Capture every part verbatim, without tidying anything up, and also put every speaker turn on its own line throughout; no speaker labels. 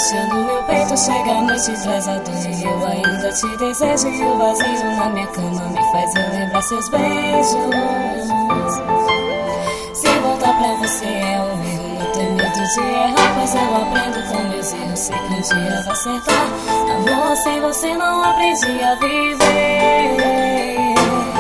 angústia no meu peito chega a noite traz a dor. E eu ainda te desejo e o vazio na minha cama me faz relembrar seus beijos. Se voltar pra você é um erro, não tenho medo de errar, pois eu aprendo com meus erros, sei que um dia vai acertar. Amor, sem você não aprendi a viver.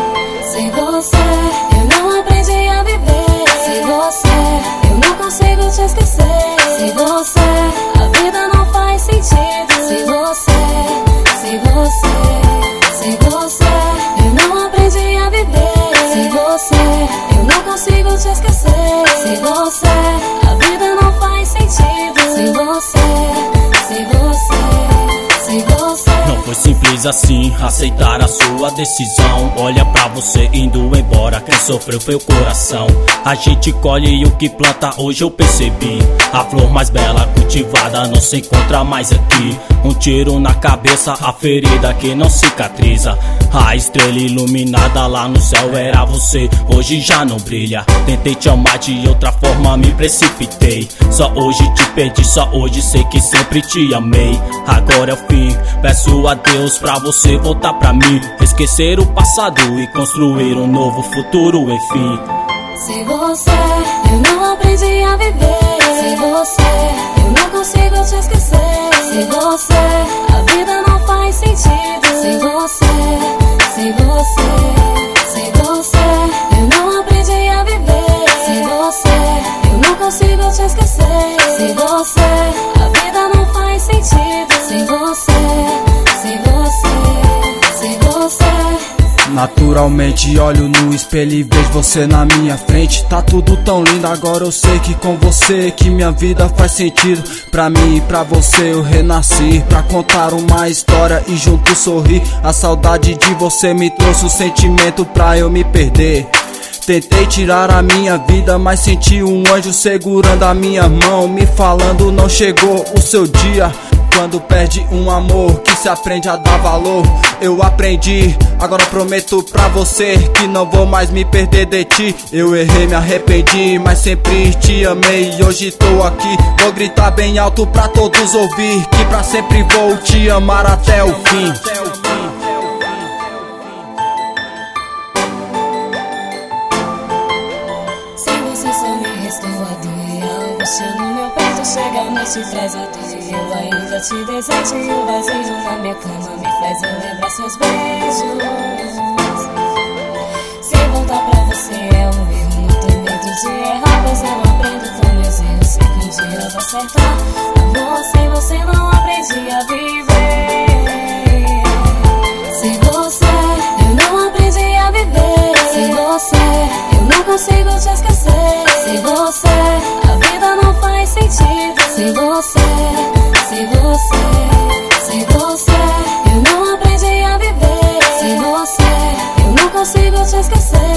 Sem você eu não aprendi a viver. Sem você eu não consigo te esquecer. Sem você a vida não faz sentido. Sem você, sem você, sem você eu não aprendi a viver. Sem você eu não consigo te esquecer. Sem você a vida não faz sentido. Sem você, sem você, sem você.
Não foi simples assim aceitar a sua decisão. Olha pra você indo embora, quem sofreu foi o coração. A gente colhe o que planta, hoje eu percebi. A flor mais bela cultivada não se encontra mais aqui. Um tiro na cabeça, a ferida que não cicatriza. A estrela iluminada lá no céu era você, hoje já não brilha. Tentei te amar de outra forma, me precipitei. Só hoje te perdi, só hoje sei que sempre te amei. Agora é o fim, peço a Deus pra você voltar pra mim. Esquecer o passado e construir um novo futuro, enfim.
Sem você eu não aprendi a viver. Sem você eu não consigo te esquecer. Sem você a vida não faz sentido. Sem você, sem você, sem você eu não aprendi a viver. Sem você eu não consigo te esquecer. Sem você a vida não faz sentido. Sem você, sem você, sem você.
Naturalmente olho no espelho e vejo você na minha frente. Tá tudo tão lindo, agora eu sei que com você que minha vida faz sentido. Pra mim e pra você eu renasci, pra contar uma história e junto sorrir. A saudade de você me trouxe o sentimento pra eu me perder. Tentei tirar a minha vida, mas senti um anjo segurando a minha mão, me falando não chegou o seu dia. Quando perde um amor que se aprende a dar valor, eu aprendi, agora prometo pra você que não vou mais me perder de ti. Eu errei, me arrependi, mas sempre te amei e hoje tô aqui. Vou gritar bem alto pra todos ouvir que pra sempre vou te amar até o fim.
Sem você só me restou a dor e a angústia no meu peito chega a noite traz a dor. Eu ainda te desejo e o vazio na minha cama me faz relembrar seus beijos. Se voltar pra você é um erro, não tenho medo de errar, pois eu aprendo com meus erros, sei que um dia vai acertar. Amor, sem você não aprendi a viver. Sem você eu não aprendi a viver. Sem você eu não consigo te esquecer. Sem você a vida não faz sentido. Sem você, sem você, sem você eu não aprendi a viver. Sem você eu não consigo te esquecer.